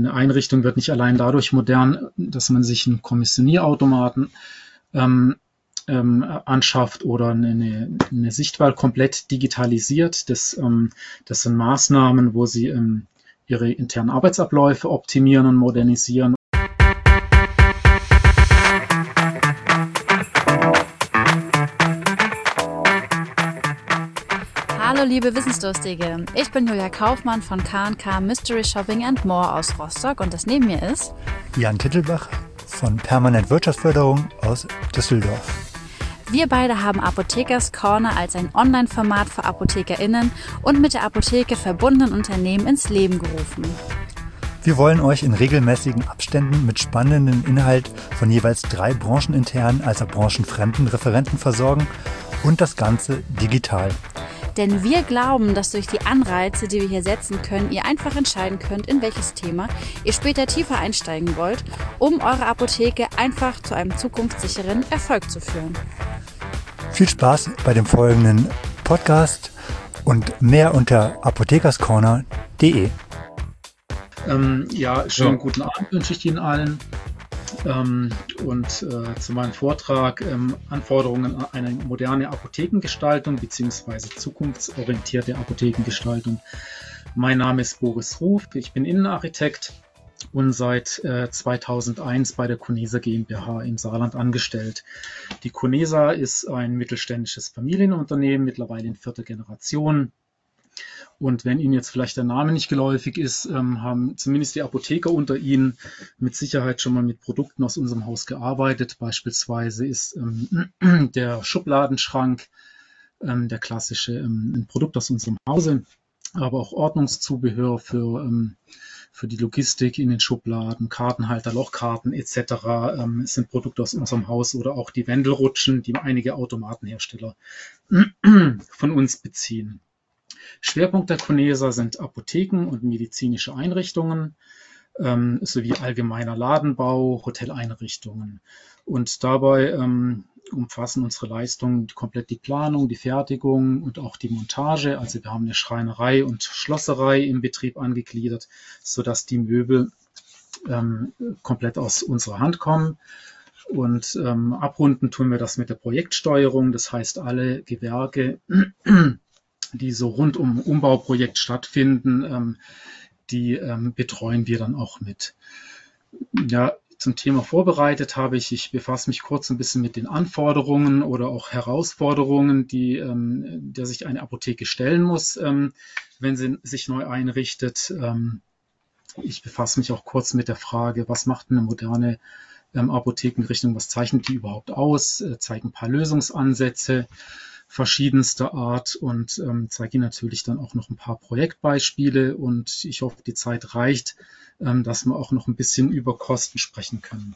eine Einrichtung wird nicht allein dadurch modern, dass man sich einen Kommissionierautomaten anschafft oder eine Sichtwahl komplett digitalisiert. Das sind Maßnahmen, wo sie ihre internen Arbeitsabläufe optimieren und modernisieren. Hallo liebe Wissensdurstige, ich bin Julia Kaufmann von K&K Mystery Shopping and More aus Rostock und das neben mir ist Jan Tittelbach von Permanent Wirtschaftsförderung aus Düsseldorf. Wir beide haben Apothekers Corner als ein Online-Format für ApothekerInnen und mit der Apotheke verbundenen Unternehmen ins Leben gerufen. Wir wollen euch in regelmäßigen Abständen mit spannenden Inhalt von jeweils 3 brancheninternen als auch branchenfremden Referenten versorgen und das Ganze digital. Denn wir glauben, dass durch die Anreize, die wir hier setzen können, ihr einfach entscheiden könnt, in welches Thema ihr später tiefer einsteigen wollt, um eure Apotheke einfach zu einem zukunftssicheren Erfolg zu führen. Viel Spaß bei dem folgenden Podcast und mehr unter apothekerscorner.de. Schönen guten Abend wünsche ich Ihnen allen. Zu meinem Vortrag Anforderungen an eine moderne Apothekengestaltung bzw. zukunftsorientierte Apothekengestaltung. Mein Name ist Boris Ruf, ich bin Innenarchitekt und seit 2001 bei der Conesa GmbH im Saarland angestellt. Die Conesa ist ein mittelständisches Familienunternehmen, mittlerweile in 4. Generation. Und wenn Ihnen jetzt vielleicht der Name nicht geläufig ist, haben zumindest die Apotheker unter Ihnen mit Sicherheit schon mal mit Produkten aus unserem Haus gearbeitet. Beispielsweise ist der Schubladenschrank der klassische ein Produkt aus unserem Hause, aber auch Ordnungszubehör für die Logistik in den Schubladen, Kartenhalter, Lochkarten etc. Sind Produkte aus unserem Haus oder auch die Wendelrutschen, die einige Automatenhersteller von uns beziehen. Schwerpunkt der Conesa sind Apotheken und medizinische Einrichtungen sowie allgemeiner Ladenbau, Hoteleinrichtungen. Und dabei umfassen unsere Leistungen komplett die Planung, die Fertigung und auch die Montage. Also wir haben eine Schreinerei und Schlosserei im Betrieb angegliedert, sodass die Möbel komplett aus unserer Hand kommen. Und abrunden tun wir das mit der Projektsteuerung. Das heißt, alle Gewerke, die so rund um Umbauprojekt stattfinden, die betreuen wir dann auch mit. Ja, zum Thema vorbereitet habe ich befasse mich kurz ein bisschen mit den Anforderungen oder auch Herausforderungen, der sich eine Apotheke stellen muss, wenn sie sich neu einrichtet. Ich befasse mich auch kurz mit der Frage, was macht eine moderne Apothekenrichtung, was zeichnet die überhaupt aus, zeige ein paar Lösungsansätze verschiedenster Art und zeige Ihnen natürlich dann auch noch ein paar Projektbeispiele und ich hoffe, die Zeit reicht, dass wir auch noch ein bisschen über Kosten sprechen können.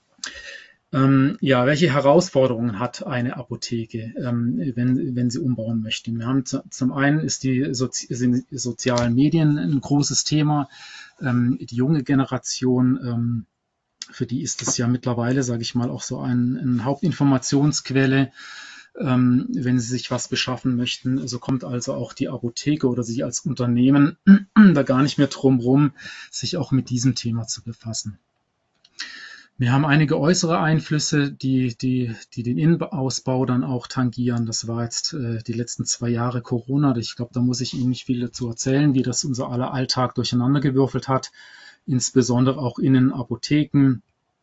Welche Herausforderungen hat eine Apotheke, wenn sie umbauen möchte? Wir haben zum einen sind die sozialen Medien ein großes Thema. Die junge Generation, für die ist es ja mittlerweile, sage ich mal, auch so eine Hauptinformationsquelle. Wenn Sie sich was beschaffen möchten, so kommt also auch die Apotheke oder Sie als Unternehmen da gar nicht mehr drum rum, sich auch mit diesem Thema zu befassen. Wir haben einige äußere Einflüsse, die den Innenausbau dann auch tangieren. Das war jetzt die letzten 2 Jahre Corona. Ich glaube, da muss ich Ihnen nicht viel dazu erzählen, wie das unser aller Alltag durcheinandergewürfelt hat, insbesondere auch in den Apotheken.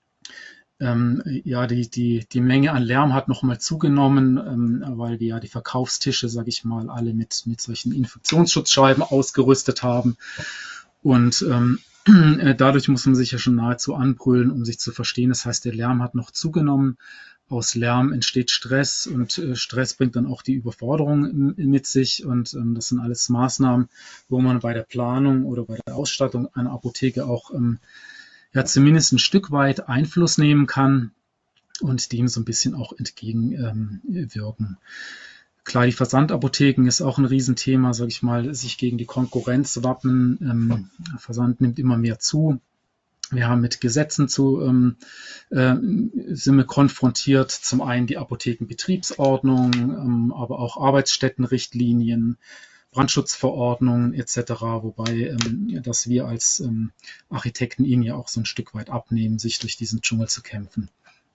Die Menge an Lärm hat nochmal zugenommen, weil wir ja die Verkaufstische, sage ich mal, alle mit solchen Infektionsschutzscheiben ausgerüstet haben. Und dadurch muss man sich ja schon nahezu anbrüllen, um sich zu verstehen. Das heißt, der Lärm hat noch zugenommen. Aus Lärm entsteht Stress und Stress bringt dann auch die Überforderung mit sich. Und das sind alles Maßnahmen, wo man bei der Planung oder bei der Ausstattung einer Apotheke auch zumindest ein Stück weit Einfluss nehmen kann und dem so ein bisschen auch entgegenwirken. Klar, die Versandapotheken ist auch ein Riesenthema, sage ich mal, sich gegen die Konkurrenz wappnen. Versand nimmt immer mehr zu. Wir haben mit Gesetzen sind wir konfrontiert. Zum einen die Apothekenbetriebsordnung, aber auch Arbeitsstättenrichtlinien, Brandschutzverordnungen etc., wobei dass wir als Architekten ihnen ja auch so ein Stück weit abnehmen, sich durch diesen Dschungel zu kämpfen.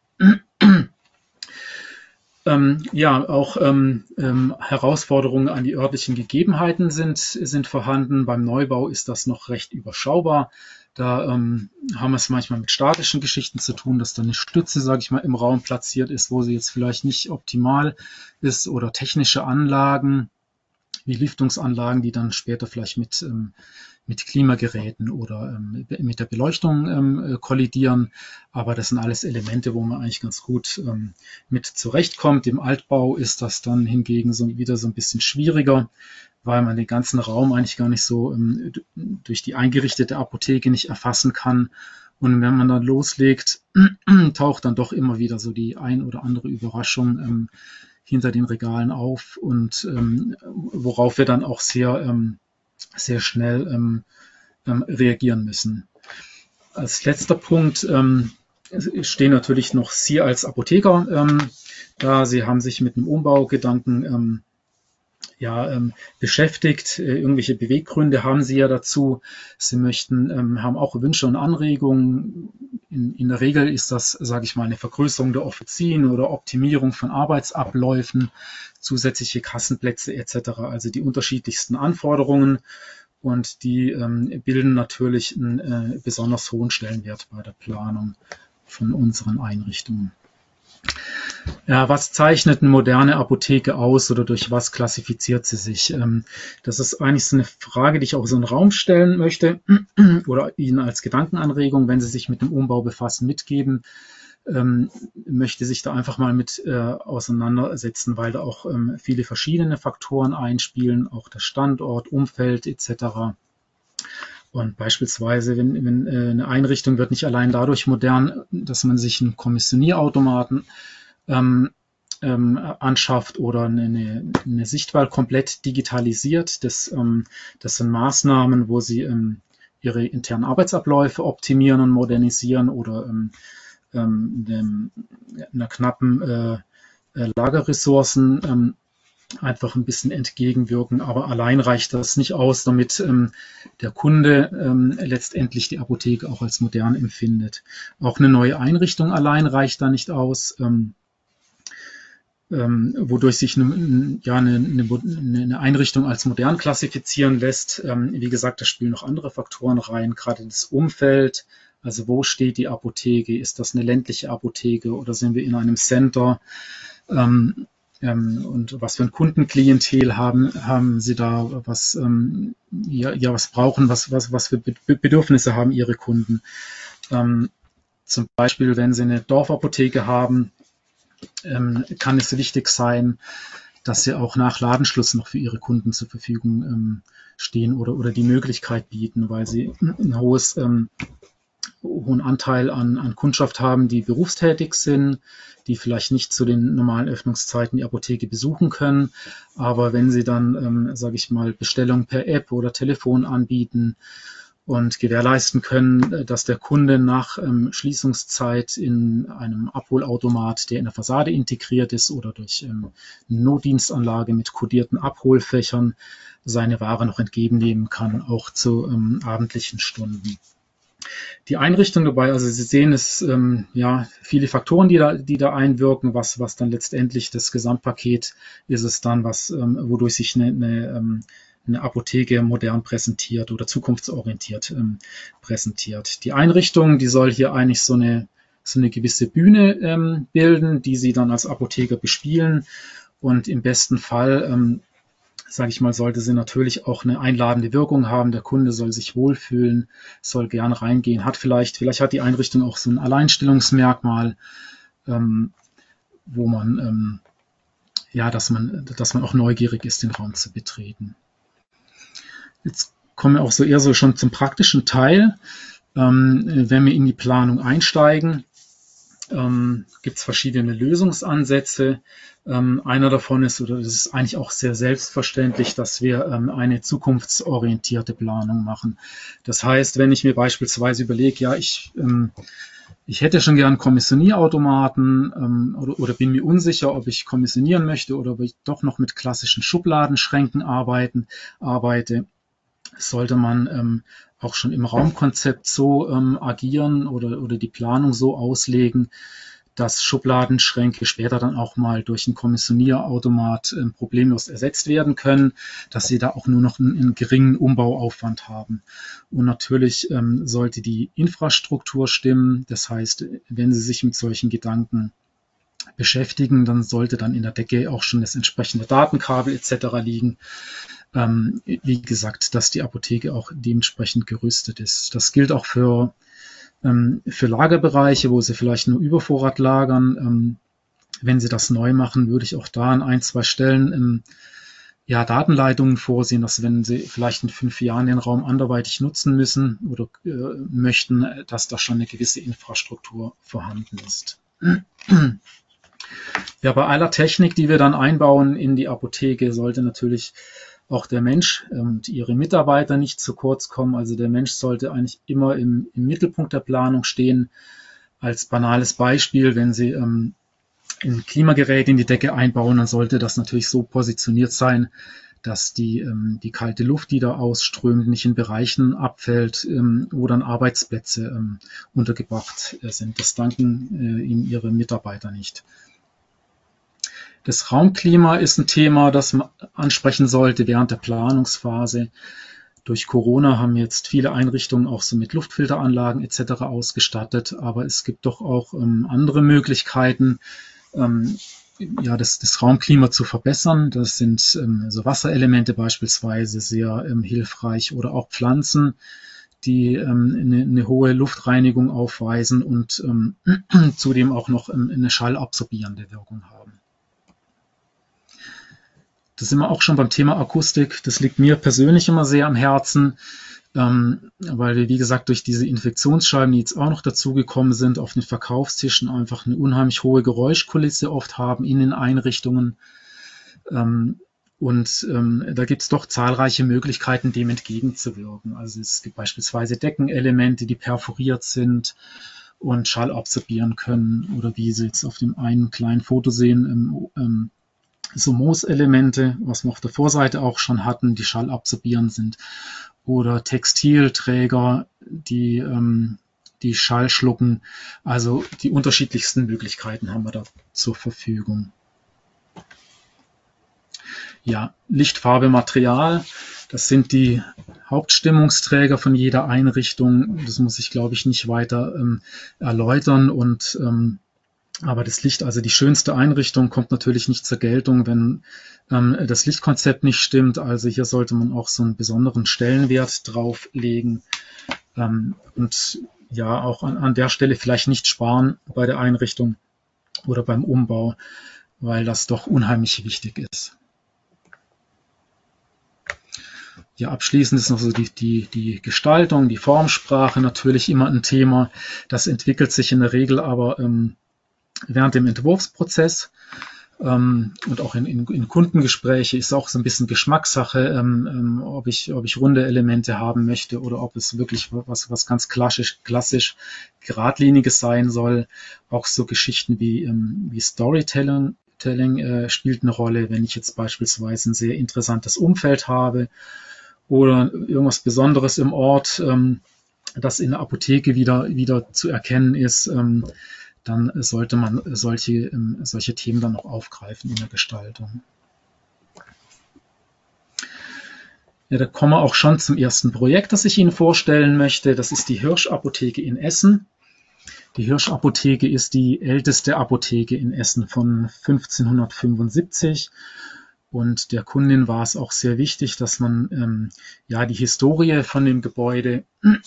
Auch Herausforderungen an die örtlichen Gegebenheiten sind vorhanden. Beim Neubau ist das noch recht überschaubar. Da haben wir es manchmal mit statischen Geschichten zu tun, dass da eine Stütze, sage ich mal, im Raum platziert ist, wo sie jetzt vielleicht nicht optimal ist, oder technische Anlagen wie Lüftungsanlagen, die dann später vielleicht mit Klimageräten oder mit der Beleuchtung kollidieren. Aber das sind alles Elemente, wo man eigentlich ganz gut mit zurechtkommt. Im Altbau ist das dann hingegen wieder so ein bisschen schwieriger, weil man den ganzen Raum eigentlich gar nicht so durch die eingerichtete Apotheke nicht erfassen kann. Und wenn man dann loslegt, taucht dann doch immer wieder so die ein oder andere Überraschung hinter den Regalen auf, und worauf wir dann auch sehr schnell reagieren müssen. Als letzter Punkt stehen natürlich noch Sie als Apotheker da. Sie haben sich mit einem Umbaugedanken beschäftigt. Irgendwelche Beweggründe haben Sie ja dazu. Sie haben auch Wünsche und Anregungen. In der Regel ist das, sage ich mal, eine Vergrößerung der Offizien oder Optimierung von Arbeitsabläufen, zusätzliche Kassenplätze etc. Also die unterschiedlichsten Anforderungen, und die bilden natürlich einen besonders hohen Stellenwert bei der Planung von unseren Einrichtungen. Ja, was zeichnet eine moderne Apotheke aus, oder durch was klassifiziert sie sich? Das ist eigentlich so eine Frage, die ich auch so in den Raum stellen möchte oder Ihnen als Gedankenanregung, wenn Sie sich mit dem Umbau befassen, mitgeben. Möchte sich da einfach mal mit auseinandersetzen, weil da auch viele verschiedene Faktoren einspielen, auch der Standort, Umfeld etc. Und beispielsweise, wenn eine Einrichtung wird nicht allein dadurch modern, dass man sich einen Kommissionierautomaten anschafft oder eine Sichtwahl komplett digitalisiert. Das sind Maßnahmen, wo Sie Ihre internen Arbeitsabläufe optimieren und modernisieren oder einer knappen Lagerressourcen einfach ein bisschen entgegenwirken. Aber allein reicht das nicht aus, damit der Kunde letztendlich die Apotheke auch als modern empfindet. Auch eine neue Einrichtung allein reicht da nicht aus, wodurch sich eine Einrichtung als modern klassifizieren lässt. Wie gesagt, da spielen noch andere Faktoren rein, gerade das Umfeld. Also wo steht die Apotheke? Ist das eine ländliche Apotheke oder sind wir in einem Center? Und was für ein Kundenklientel haben Sie da? Was brauchen, was für Bedürfnisse haben Ihre Kunden? Zum Beispiel, wenn Sie eine Dorfapotheke haben, kann es wichtig sein, dass Sie auch nach Ladenschluss noch für Ihre Kunden zur Verfügung stehen oder die Möglichkeit bieten, weil Sie ein hohen Anteil an Kundschaft haben, die berufstätig sind, die vielleicht nicht zu den normalen Öffnungszeiten die Apotheke besuchen können. Aber wenn Sie dann, sage ich mal, Bestellungen per App oder Telefon anbieten und gewährleisten können, dass der Kunde nach Schließungszeit in einem Abholautomat, der in der Fassade integriert ist, oder durch eine Notdienstanlage mit kodierten Abholfächern seine Ware noch entgegennehmen kann, auch zu abendlichen Stunden. Die Einrichtung dabei, also Sie sehen, es viele Faktoren, die da einwirken, was dann letztendlich das Gesamtpaket ist es dann, wodurch sich eine Apotheke modern präsentiert oder zukunftsorientiert präsentiert. Die Einrichtung, die soll hier eigentlich so eine gewisse Bühne bilden, die Sie dann als Apotheker bespielen, und im besten Fall sage ich mal, sollte sie natürlich auch eine einladende Wirkung haben. Der Kunde soll sich wohlfühlen, soll gern reingehen. Vielleicht hat die Einrichtung auch so ein Alleinstellungsmerkmal, wo man, dass man auch neugierig ist, den Raum zu betreten. Jetzt kommen wir auch eher schon zum praktischen Teil. Wenn wir in die Planung einsteigen, gibt es verschiedene Lösungsansätze. Einer davon ist, oder das ist eigentlich auch sehr selbstverständlich, dass wir eine zukunftsorientierte Planung machen. Das heißt, wenn ich mir beispielsweise überlege, ich ich hätte schon gern Kommissionierautomaten oder bin mir unsicher, ob ich kommissionieren möchte oder ob ich doch noch mit klassischen Schubladenschränken arbeite, sollte man auch schon im Raumkonzept so agieren oder die Planung so auslegen, dass Schubladenschränke später dann auch mal durch einen Kommissionierautomat problemlos ersetzt werden können, dass sie da auch nur noch einen geringen Umbauaufwand haben. Und natürlich sollte die Infrastruktur stimmen. Das heißt, wenn Sie sich mit solchen Gedanken beschäftigen, dann sollte dann in der Decke auch schon das entsprechende Datenkabel etc. liegen. Wie gesagt, dass die Apotheke auch dementsprechend gerüstet ist. Das gilt auch für Lagerbereiche, wo Sie vielleicht nur Übervorrat lagern. Wenn Sie das neu machen, würde ich auch da an 1, 2 Stellen Datenleitungen vorsehen, dass wenn Sie vielleicht in 5 Jahren den Raum anderweitig nutzen müssen oder möchten, dass da schon eine gewisse Infrastruktur vorhanden ist. Ja, bei aller Technik, die wir dann einbauen in die Apotheke, sollte natürlich auch der Mensch und ihre Mitarbeiter nicht zu kurz kommen. Also der Mensch sollte eigentlich immer im Mittelpunkt der Planung stehen. Als banales Beispiel, wenn Sie ein Klimagerät in die Decke einbauen, dann sollte das natürlich so positioniert sein, dass die kalte Luft, die da ausströmt, nicht in Bereichen abfällt, wo dann Arbeitsplätze untergebracht sind. Das danken Ihnen Ihre Mitarbeiter nicht. Das Raumklima ist ein Thema, das man ansprechen sollte während der Planungsphase. Durch Corona haben jetzt viele Einrichtungen auch so mit Luftfilteranlagen etc. ausgestattet, aber es gibt doch auch andere Möglichkeiten, das Raumklima zu verbessern. Das sind so Wasserelemente beispielsweise sehr hilfreich oder auch Pflanzen, die eine hohe Luftreinigung aufweisen und zudem auch noch eine schallabsorbierende Wirkung haben. Da sind wir auch schon beim Thema Akustik. Das liegt mir persönlich immer sehr am Herzen, weil wir, wie gesagt, durch diese Infektionsscheiben, die jetzt auch noch dazugekommen sind, auf den Verkaufstischen einfach eine unheimlich hohe Geräuschkulisse oft haben in den Einrichtungen. Da gibt es doch zahlreiche Möglichkeiten, dem entgegenzuwirken. Also es gibt beispielsweise Deckenelemente, die perforiert sind und Schall absorbieren können, oder wie Sie jetzt auf dem einen kleinen Foto sehen, so Mooselemente, was wir auf der Vorseite auch schon hatten, die schallabsorbierend sind, oder Textilträger, die Schall schlucken. Also die unterschiedlichsten Möglichkeiten haben wir da zur Verfügung. Ja, Lichtfarbe, Material, das sind die Hauptstimmungsträger von jeder Einrichtung. Das muss ich, glaube ich, nicht weiter erläutern. Aber das Licht, also die schönste Einrichtung, kommt natürlich nicht zur Geltung, wenn das Lichtkonzept nicht stimmt. Also hier sollte man auch so einen besonderen Stellenwert drauf legen und ja auch an der Stelle vielleicht nicht sparen bei der Einrichtung oder beim Umbau, weil das doch unheimlich wichtig ist. Ja, abschließend ist noch so die Gestaltung, die Formsprache natürlich immer ein Thema. Das entwickelt sich in der Regel aber während dem Entwurfsprozess und auch in Kundengespräche ist auch so ein bisschen Geschmackssache, ob ich runde Elemente haben möchte oder ob es wirklich was ganz klassisch Geradliniges sein soll. Auch so Geschichten wie Storytelling spielt eine Rolle, wenn ich jetzt beispielsweise ein sehr interessantes Umfeld habe oder irgendwas Besonderes im Ort, das in der Apotheke wieder zu erkennen ist. Dann sollte man solche Themen dann auch aufgreifen in der Gestaltung. Ja, da kommen wir auch schon zum ersten Projekt, das ich Ihnen vorstellen möchte. Das ist die Hirsch-Apotheke in Essen. Die Hirsch-Apotheke ist die älteste Apotheke in Essen von 1575. Und der Kundin war es auch sehr wichtig, dass man die Historie von dem Gebäude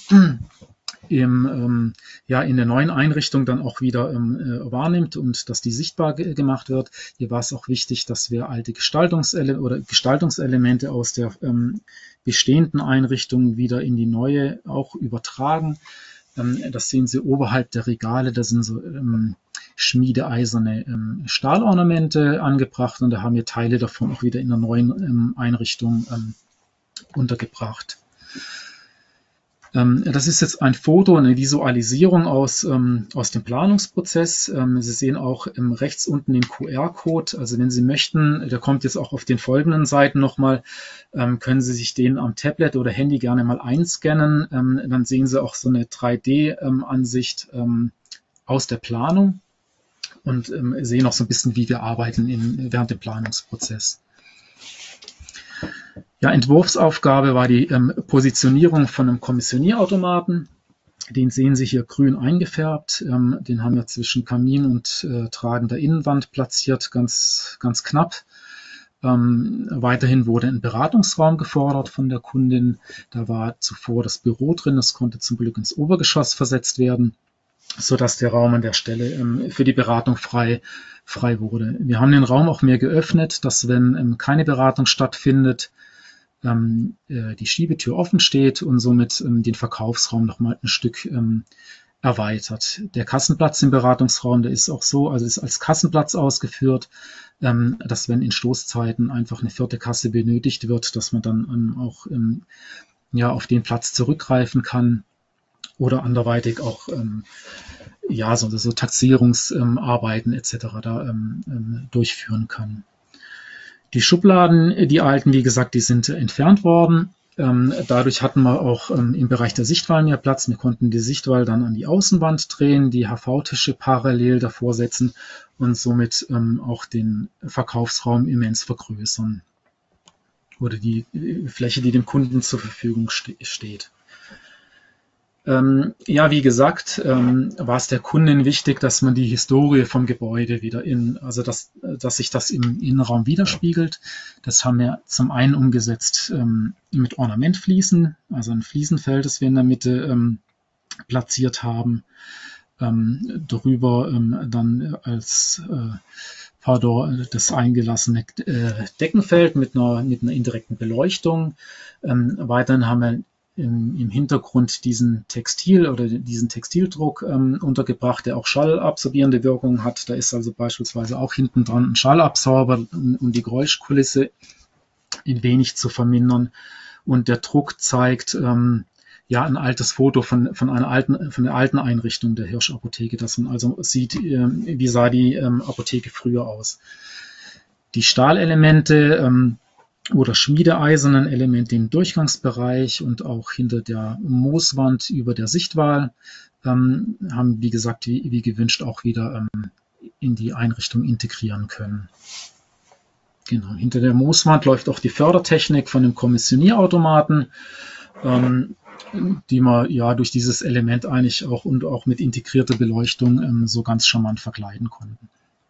in der neuen Einrichtung dann auch wieder wahrnimmt und dass die sichtbar gemacht wird. Hier war es auch wichtig, dass wir alte Gestaltungselemente aus der bestehenden Einrichtung wieder in die neue auch übertragen. Das sehen Sie oberhalb der Regale, da sind so schmiedeeiserne Stahlornamente angebracht und da haben wir Teile davon auch wieder in der neuen Einrichtung untergebracht. Das ist jetzt ein Foto, eine Visualisierung aus dem Planungsprozess. Sie sehen auch rechts unten den QR-Code. Also wenn Sie möchten, der kommt jetzt auch auf den folgenden Seiten nochmal, können Sie sich den am Tablet oder Handy gerne mal einscannen. Dann sehen Sie auch so eine 3D-Ansicht aus der Planung und sehen auch so ein bisschen, wie wir arbeiten während dem Planungsprozess. Ja, Entwurfsaufgabe war die Positionierung von einem Kommissionierautomaten. Den sehen Sie hier grün eingefärbt. Den haben wir zwischen Kamin und tragender Innenwand platziert, ganz knapp. Weiterhin wurde ein Beratungsraum gefordert von der Kundin. Da war zuvor das Büro drin. Das konnte zum Glück ins Obergeschoss versetzt werden, sodass der Raum an der Stelle für die Beratung frei wurde. Wir haben den Raum auch mehr geöffnet, dass wenn keine Beratung stattfindet, die Schiebetür offen steht und somit den Verkaufsraum nochmal ein Stück erweitert. Der Kassenplatz im Beratungsraum, der ist auch so, also ist als Kassenplatz ausgeführt, dass wenn in Stoßzeiten einfach eine 4. Kasse benötigt wird, dass man dann auch auf den Platz zurückgreifen kann oder anderweitig auch so Taxierungsarbeiten etc. da durchführen kann. Die Schubladen, die alten, wie gesagt, die sind entfernt worden. Dadurch hatten wir auch im Bereich der Sichtwahl mehr Platz. Wir konnten die Sichtwahl dann an die Außenwand drehen, die HV-Tische parallel davor setzen und somit auch den Verkaufsraum immens vergrößern. Oder die Fläche, die dem Kunden zur Verfügung steht. Wie gesagt, war es der Kundin wichtig, dass man die Historie vom Gebäude wieder dass sich das im Innenraum widerspiegelt. Das haben wir zum einen umgesetzt mit Ornamentfliesen, also ein Fliesenfeld, das wir in der Mitte platziert haben. Darüber dann als das eingelassene Deckenfeld mit einer indirekten Beleuchtung. Weiterhin haben wir im Hintergrund diesen Textildruck untergebracht, der auch schallabsorbierende Wirkung hat. Da ist also beispielsweise auch hinten dran ein Schallabsorber, um die Geräuschkulisse ein wenig zu vermindern. Und der Druck zeigt ein altes Foto von der alten Einrichtung der Hirsch-Apotheke, dass man also sieht, wie sah die Apotheke früher aus. Die Stahlelemente oder schmiedeeisernen Elemente im Durchgangsbereich und auch hinter der Mooswand über der Sichtwahl haben, wie gesagt, wie gewünscht auch wieder in die Einrichtung integrieren können. Genau, hinter der Mooswand läuft auch die Fördertechnik von dem Kommissionierautomaten, die wir durch dieses Element eigentlich auch und auch mit integrierter Beleuchtung so ganz charmant verkleiden konnten.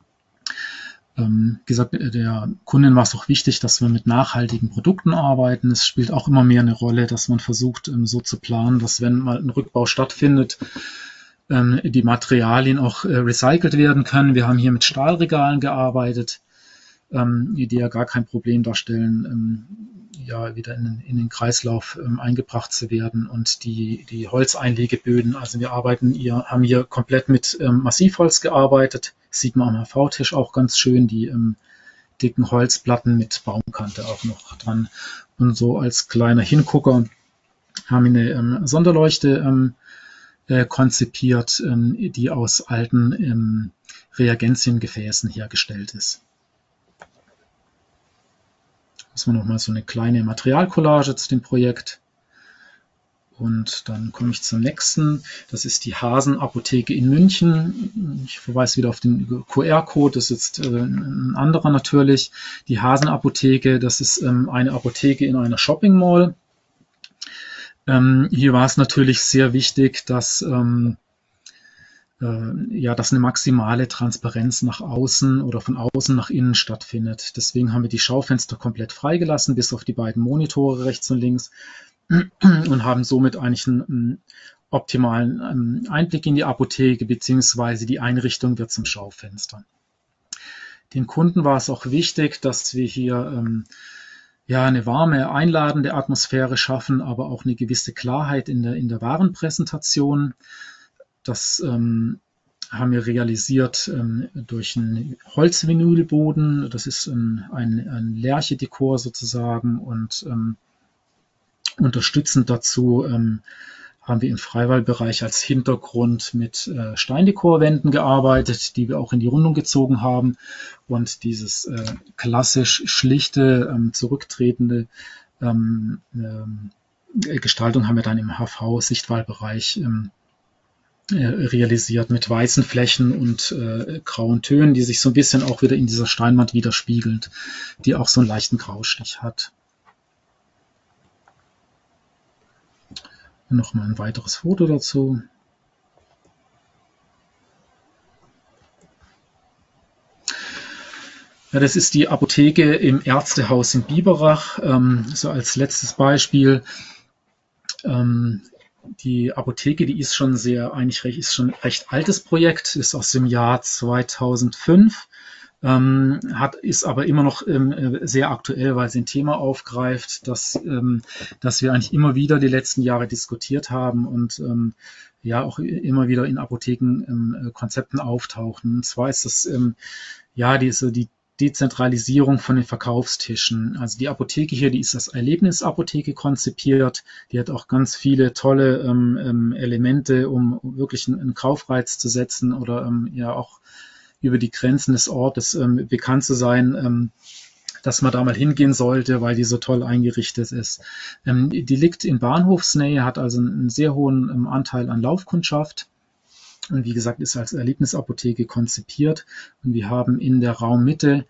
Gesagt, der Kundin war es auch wichtig, dass wir mit nachhaltigen Produkten arbeiten. Es spielt auch immer mehr eine Rolle, dass man versucht, so zu planen, dass wenn mal ein Rückbau stattfindet, die Materialien auch recycelt werden können. Wir haben hier mit Stahlregalen gearbeitet, die ja gar kein Problem darstellen, wieder in den Kreislauf eingebracht zu werden. Und die Holzeinlegeböden, also haben hier komplett mit Massivholz gearbeitet. Sieht man am HV-Tisch auch ganz schön, die dicken Holzplatten mit Baumkante auch noch dran. Und so als kleiner Hingucker haben wir eine Sonderleuchte konzipiert, die aus alten Reagentiengefäßen hergestellt ist. Das war nochmal so eine kleine Materialcollage zu dem Projekt. Und dann komme ich zum nächsten. Das ist die Hasen-Apotheke in München. Ich verweise wieder auf den QR-Code. Das ist jetzt ein anderer natürlich. Die Hasen-Apotheke, das ist eine Apotheke in einer Shopping Mall. Hier war es natürlich sehr wichtig, dass eine maximale Transparenz nach außen oder von außen nach innen stattfindet. Deswegen haben wir die Schaufenster komplett freigelassen, bis auf die beiden Monitore rechts und links, und haben somit eigentlich einen optimalen Einblick in die Apotheke, beziehungsweise die Einrichtung wird zum Schaufenster. Den Kunden war es auch wichtig, dass wir hier eine warme, einladende Atmosphäre schaffen, aber auch eine gewisse Klarheit in der Warenpräsentation. Das haben wir realisiert durch einen Holzvinylboden. Das ist ein Lärchedekor sozusagen und unterstützend dazu haben wir im Freiwahlbereich als Hintergrund mit Steindekorwänden gearbeitet, die wir auch in die Rundung gezogen haben. Und dieses klassisch schlichte, zurücktretende Gestaltung haben wir dann im HV-Sichtwahlbereich realisiert mit weißen Flächen und grauen Tönen, die sich so ein bisschen auch wieder in dieser Steinwand widerspiegelt, die auch so einen leichten Graustich hat. Nochmal ein weiteres Foto dazu. Ja, das ist die Apotheke im Ärztehaus in Biberach. So als letztes Beispiel. Die Apotheke, die ist schon ist schon ein recht altes Projekt, ist aus dem Jahr 2005. Ist aber immer noch sehr aktuell, weil sie ein Thema aufgreift, dass wir eigentlich immer wieder die letzten Jahre diskutiert haben und ja auch immer wieder in Apotheken Konzepten auftauchen. Und zwar ist das die Dezentralisierung von den Verkaufstischen. Also die Apotheke hier, die ist als Erlebnisapotheke konzipiert. Die hat auch ganz viele tolle Elemente, um wirklich einen Kaufreiz zu setzen oder ja auch über die Grenzen des Ortes bekannt zu sein, dass man da mal hingehen sollte, weil die so toll eingerichtet ist. Die liegt in Bahnhofsnähe, hat also einen sehr hohen Anteil an Laufkundschaft und wie gesagt ist als Erlebnisapotheke konzipiert. Und wir haben in der Raummitte,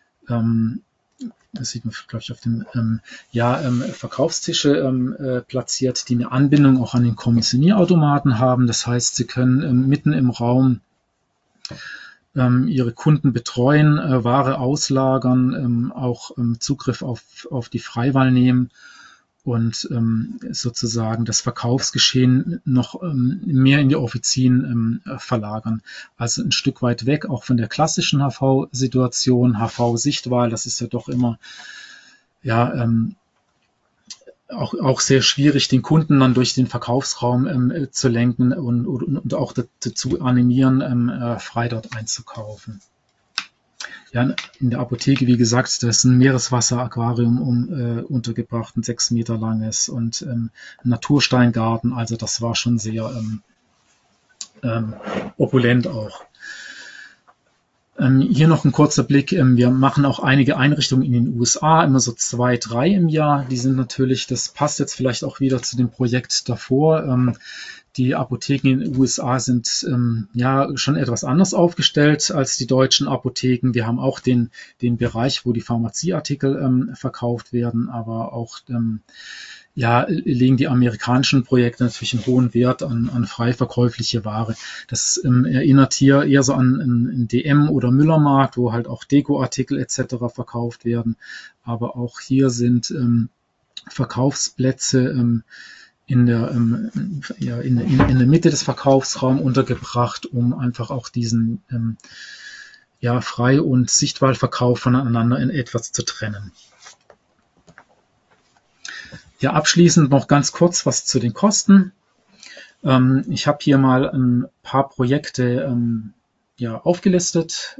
das sieht man glaube ich auf dem Verkaufstische platziert, die eine Anbindung auch an den Kommissionierautomaten haben. Das heißt, Sie können mitten im Raum ihre Kunden betreuen, Ware auslagern, auch Zugriff auf die Freiwahl nehmen und sozusagen das Verkaufsgeschehen noch mehr in die Offizien verlagern. Also ein Stück weit weg auch von der klassischen HV-Situation, HV-Sichtwahl, das ist ja doch immer auch sehr schwierig, den Kunden dann durch den Verkaufsraum zu lenken und auch dazu animieren, frei dort einzukaufen. Ja, in der Apotheke, wie gesagt, da ist ein Meereswasseraquarium untergebracht, ein 6 Meter langes und ein Natursteingarten, also das war schon sehr opulent auch. Hier noch ein kurzer Blick. Wir machen auch einige Einrichtungen in den USA, immer so 2, 3 im Jahr. Die sind natürlich, das passt jetzt vielleicht auch wieder zu dem Projekt davor. Die Apotheken in den USA sind schon etwas anders aufgestellt als die deutschen Apotheken. Wir haben auch den Bereich, wo die Pharmazieartikel verkauft werden, aber auch legen die amerikanischen Projekte natürlich einen hohen Wert an frei verkäufliche Ware. Das erinnert hier eher so an einen DM- oder Müllermarkt, wo halt auch Dekoartikel etc. verkauft werden. Aber auch hier sind Verkaufsplätze in der Mitte des Verkaufsraums untergebracht, um einfach auch diesen Frei- und Sichtwahlverkauf voneinander in etwas zu trennen. Ja, abschließend noch ganz kurz was zu den Kosten. Ich habe hier mal ein paar Projekte aufgelistet.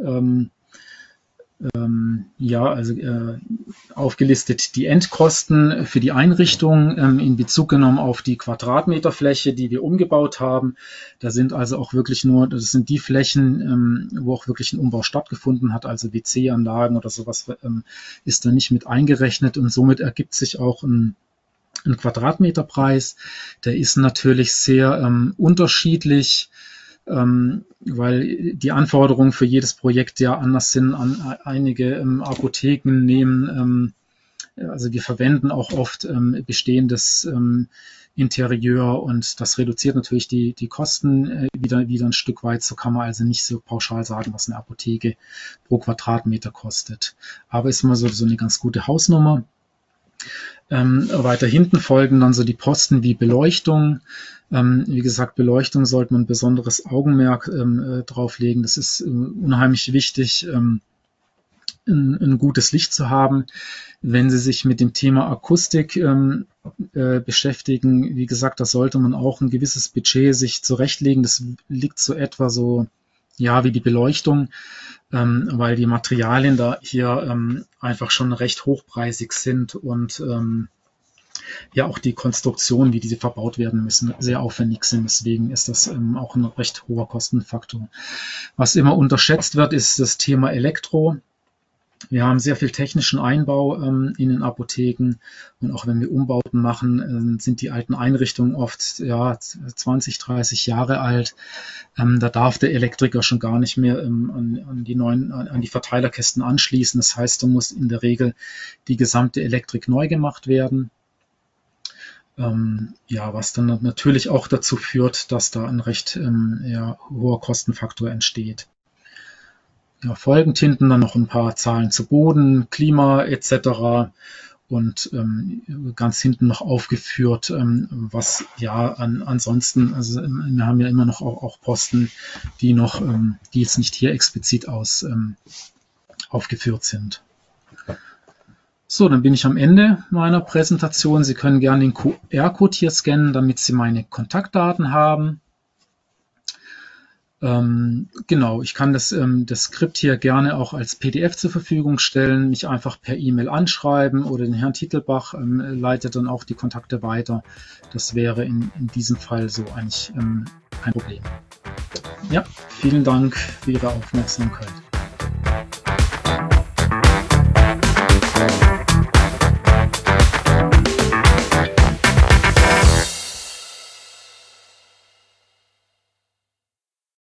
Aufgelistet die Endkosten für die Einrichtung in Bezug genommen auf die Quadratmeterfläche, die wir umgebaut haben. Das sind die Flächen, wo auch wirklich ein Umbau stattgefunden hat, also WC-Anlagen oder sowas ist da nicht mit eingerechnet und somit ergibt sich auch ein Quadratmeterpreis. Der ist natürlich sehr unterschiedlich, weil die Anforderungen für jedes Projekt ja anders sind. Einige Apotheken nehmen, also wir verwenden auch oft bestehendes Interieur und das reduziert natürlich die Kosten wieder ein Stück weit. So kann man also nicht so pauschal sagen, was eine Apotheke pro Quadratmeter kostet. Aber ist immer so eine ganz gute Hausnummer. Weiter hinten folgen dann so die Posten wie Beleuchtung. Wie gesagt, Beleuchtung sollte man ein besonderes Augenmerk drauflegen. Das ist unheimlich wichtig, ein gutes Licht zu haben. Wenn Sie sich mit dem Thema Akustik beschäftigen, wie gesagt, da sollte man auch ein gewisses Budget sich zurechtlegen. Das liegt so etwa so, wie die Beleuchtung, weil die Materialien da hier einfach schon recht hochpreisig sind und ja auch die Konstruktion, wie diese verbaut werden müssen, sehr aufwendig sind. Deswegen ist das auch ein recht hoher Kostenfaktor. Was immer unterschätzt wird, ist das Thema Elektro. Wir haben sehr viel technischen Einbau in den Apotheken, und auch wenn wir Umbauten machen, sind die alten Einrichtungen oft 20, 30 Jahre alt. Da darf der Elektriker schon gar nicht mehr an die Verteilerkästen anschließen. Das heißt, da muss in der Regel die gesamte Elektrik neu gemacht werden. Was dann natürlich auch dazu führt, dass da ein recht hoher Kostenfaktor entsteht. Ja, folgend hinten dann noch ein paar Zahlen zu Boden, Klima etc. Und ganz hinten noch aufgeführt, was ansonsten, also wir haben ja immer noch auch Posten, die jetzt nicht hier explizit aufgeführt sind. So, dann bin ich am Ende meiner Präsentation. Sie können gerne den QR-Code hier scannen, damit Sie meine Kontaktdaten haben. Ich kann das Skript hier gerne auch als PDF zur Verfügung stellen, mich einfach per E-Mail anschreiben oder den Herrn Titelbach leitet dann auch die Kontakte weiter. Das wäre in diesem Fall so eigentlich kein Problem. Ja, vielen Dank für Ihre Aufmerksamkeit.